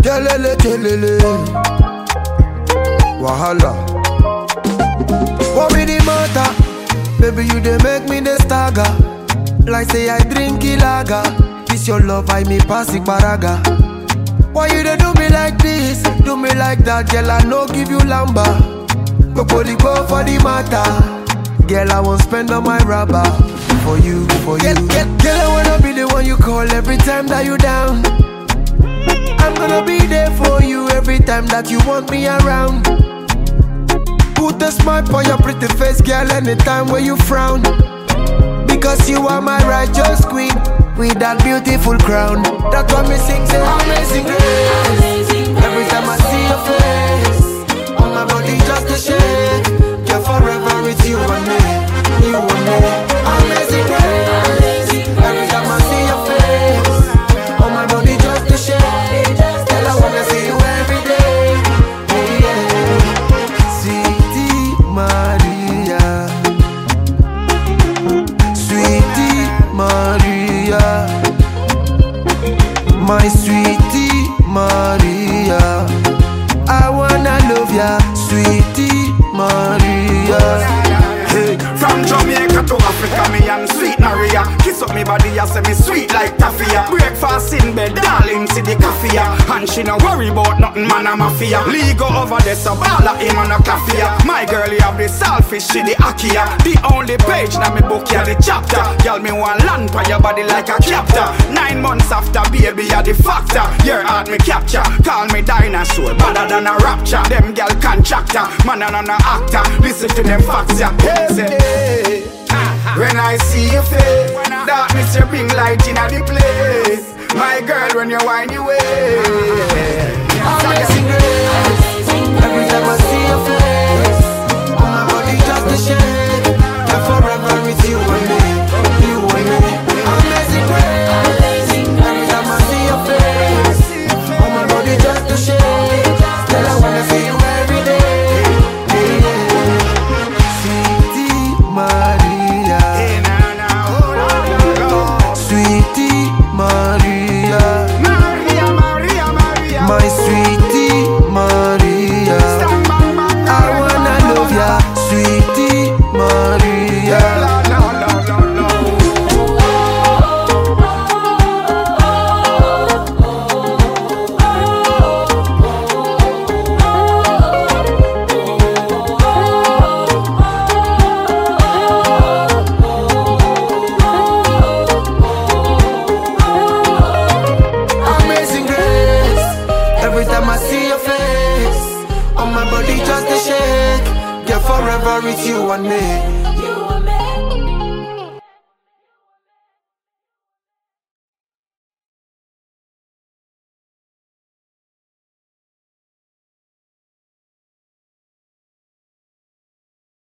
Telele, telele. Wahala. What be the matter? Baby, you dey make me the stagger. Like say I drink lager. This your love, I me pass it paraga. Why you dey do me like this? Do me like that, girl, I no give you lamba. Nobody go for the matter. Girl, I won't spend on my rubber. For you, for you. Girl, I wanna be the one you call every time that you down. I'm gonna be there for you every time that you want me around. Put a smile on your pretty face, girl, anytime when you frown. Because you are my righteous queen with that beautiful crown. That's why me sing, say amazing grace. Every time I see your face, all my body just a shake. You're forever with you and me, you and me. Amazing grace. Every time I see your face, all my body just a shake. Girl, I wanna see you every day. Yeah. Sweetie Maria, Sweetie Maria, my sweetie Maria, I wanna love ya, Sweetie Maria. Hey, from Jamaica to Africa, me and sweet Maria. Kiss up me body, I say me sweet like taffia. Breakfast in bed, darling, see the coffee. And she no worry about nothing, man, I'm mafia. Lee go over there, so all of him on a coffee. My girl, you have the selfish, she the akia. The only page na me book, ya the chapter. Girl, me want land for your body like a captor. 9 months after, baby, you the factor. Your heart me capture, call me dinosaur, better than a rapture. Them girl contractor, man and an actor. Listen to them facts, yeah. Hey, when I see your face, darkness you bring light in the place. My girl, when you wind your way, Amazing grace. Every time I see your face, all my body just a shake. I'm forever with you and me, you and me. Amazing grace. Every time I see your face, all my body just a shake. Girl, I wanna see you every day. Yeah. Sweetie Maria, Sweetie Maria, my sweetie Maria, I wanna love ya, Sweetie Maria. Amazing grace. Every time I see your face, on my body just a shake. Get forever with you and me,